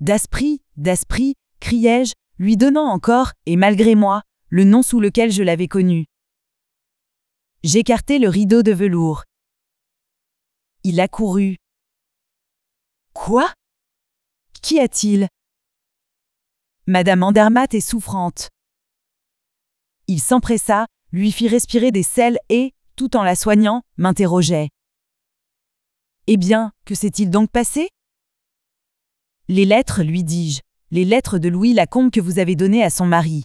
Daspry, Daspry, criai-je, lui donnant encore, et malgré moi, le nom sous lequel je l'avais connu. J'écartai le rideau de velours. Il accourut. Quoi? Qu'y a-t-il? Madame Andermatt est souffrante. Il s'empressa, lui fit respirer des sels et, tout en la soignant, m'interrogeait. Eh bien, que s'est-il donc passé? Les lettres, lui dis-je, les lettres de Louis Lacombe que vous avez données à son mari.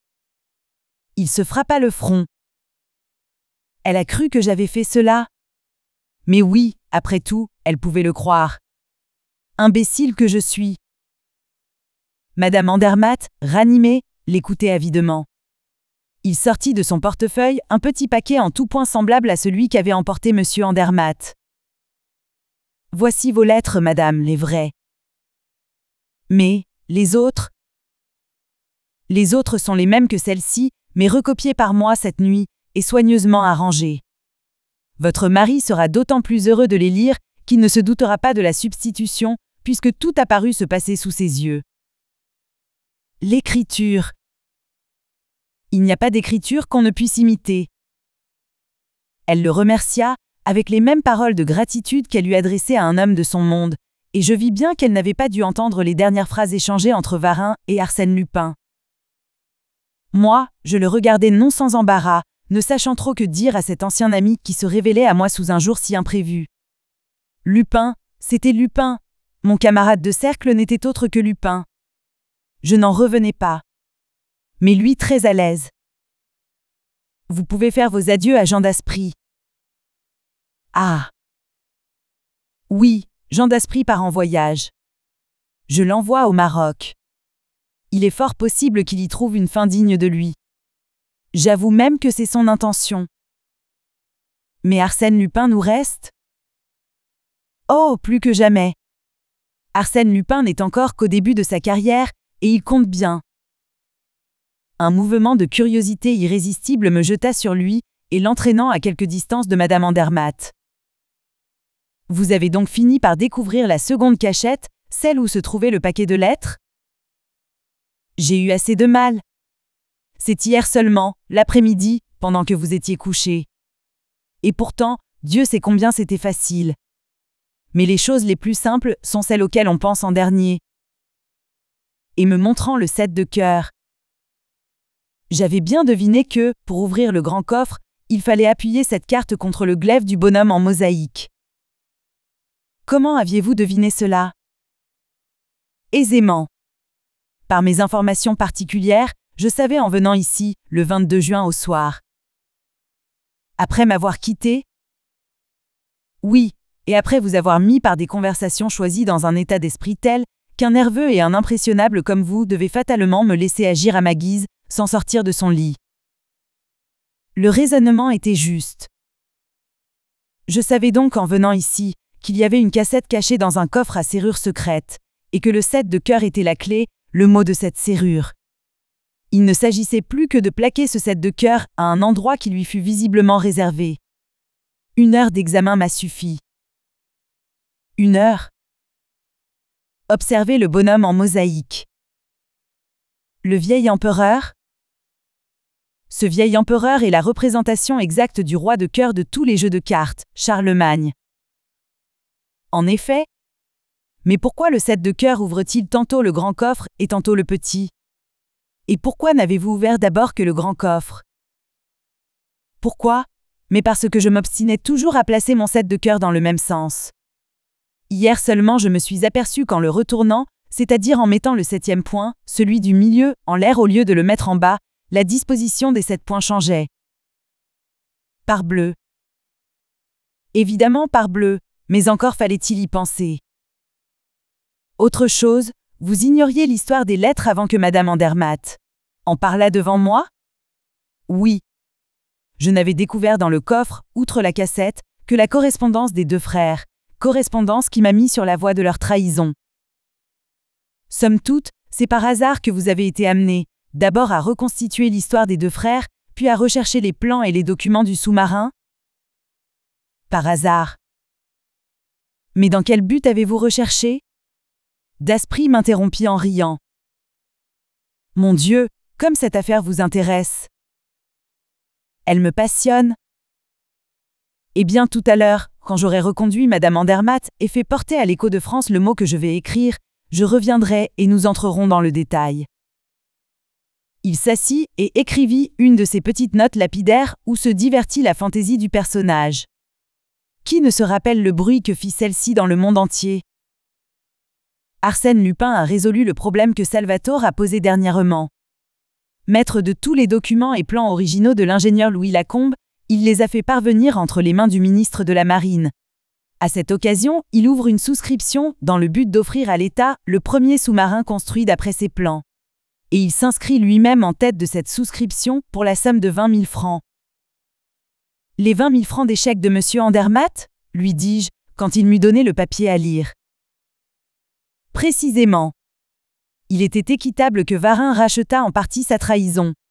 Il se frappa le front. Elle a cru que j'avais fait cela. Mais oui, après tout, elle pouvait le croire. Imbécile que je suis. Madame Andermatt, ranimée, l'écoutait avidement. Il sortit de son portefeuille un petit paquet en tout point semblable à celui qu'avait emporté Monsieur Andermatt. Voici vos lettres, madame, les vraies. Mais, les autres? Les autres sont les mêmes que celles-ci, mais recopiées par moi cette nuit, et soigneusement arrangées. Votre mari sera d'autant plus heureux de les lire qu'il ne se doutera pas de la substitution, puisque tout a paru se passer sous ses yeux. L'écriture. Il n'y a pas d'écriture qu'on ne puisse imiter. Elle le remercia, avec les mêmes paroles de gratitude qu'elle lui adressait à un homme de son monde, et je vis bien qu'elle n'avait pas dû entendre les dernières phrases échangées entre Varin et Arsène Lupin. Moi, je le regardais non sans embarras, ne sachant trop que dire à cet ancien ami qui se révélait à moi sous un jour si imprévu. Lupin, c'était Lupin. Mon camarade de cercle n'était autre que Lupin. Je n'en revenais pas. Mais lui très à l'aise. Vous pouvez faire vos adieux à Jean Daspry. Ah! Oui, Jean Daspry part en voyage. Je l'envoie au Maroc. Il est fort possible qu'il y trouve une fin digne de lui. J'avoue même que c'est son intention. Mais Arsène Lupin nous reste? Oh, plus que jamais. Arsène Lupin n'est encore qu'au début de sa carrière, et il compte bien. Un mouvement de curiosité irrésistible me jeta sur lui, et l'entraînant à quelque distance de Madame Andermatt. Vous avez donc fini par découvrir la seconde cachette, celle où se trouvait le paquet de lettres? J'ai eu assez de mal. C'est hier seulement, l'après-midi, pendant que vous étiez couché. Et pourtant, Dieu sait combien c'était facile. Mais les choses les plus simples sont celles auxquelles on pense en dernier. Et me montrant le 7 de cœur. J'avais bien deviné que, pour ouvrir le grand coffre, il fallait appuyer cette carte contre le glaive du bonhomme en mosaïque. Comment aviez-vous deviné cela? Aisément. Par mes informations particulières, je savais en venant ici, le 22 juin au soir. Après m'avoir quitté? Oui, et après vous avoir mis par des conversations choisies dans un état d'esprit tel qu'un nerveux et un impressionnable comme vous devez fatalement me laisser agir à ma guise, sans sortir de son lit. Le raisonnement était juste. Je savais donc en venant ici qu'il y avait une cassette cachée dans un coffre à serrure secrète, et que le 7 de cœur était la clé, le mot de cette serrure. Il ne s'agissait plus que de plaquer ce 7 de cœur à un endroit qui lui fut visiblement réservé. 1 heure d'examen m'a suffi. 1 heure. Observez le bonhomme en mosaïque. Le vieil empereur? Ce vieil empereur est la représentation exacte du roi de cœur de tous les jeux de cartes, Charlemagne. En effet. Mais pourquoi le 7 de cœur ouvre-t-il tantôt le grand coffre et tantôt le petit? Et pourquoi n'avez-vous ouvert d'abord que le grand coffre? Pourquoi? Mais parce que je m'obstinais toujours à placer mon 7 de cœur dans le même sens. Hier seulement je me suis aperçu qu'en le retournant, c'est-à-dire en mettant le 7e point, celui du milieu, en l'air au lieu de le mettre en bas, la disposition des 7 points changeait. Parbleu. Évidemment parbleu, mais encore fallait-il y penser. Autre chose, vous ignoriez l'histoire des lettres avant que Madame Andermatt en parlât devant moi? Oui. Je n'avais découvert dans le coffre, outre la cassette, que la correspondance des 2 frères, correspondance qui m'a mis sur la voie de leur trahison. Somme toute, c'est par hasard que vous avez été amené, d'abord à reconstituer l'histoire des 2 frères, puis à rechercher les plans et les documents du sous-marin? Par hasard. Mais dans quel but avez-vous recherché? Daspry m'interrompit en riant. Mon Dieu, comme cette affaire vous intéresse. Elle me passionne. Eh bien, tout à l'heure, quand j'aurai reconduit Madame Andermatt et fait porter à l'Écho de France le mot que je vais écrire, je reviendrai et nous entrerons dans le détail. Il s'assit et écrivit une de ces petites notes lapidaires où se divertit la fantaisie du personnage. Qui ne se rappelle le bruit que fit celle-ci dans le monde entier? Arsène Lupin a résolu le problème que Salvatore a posé dernièrement. Maître de tous les documents et plans originaux de l'ingénieur Louis Lacombe, il les a fait parvenir entre les mains du ministre de la Marine. À cette occasion, il ouvre une souscription dans le but d'offrir à l'État le premier sous-marin construit d'après ses plans. Et il s'inscrit lui-même en tête de cette souscription pour la somme de 20 000 francs. Les 20 000 francs des chèques de M. Andermatt, lui dis-je, quand il m'eut donné le papier à lire. Précisément. Il était équitable que Varin rachetât en partie sa trahison.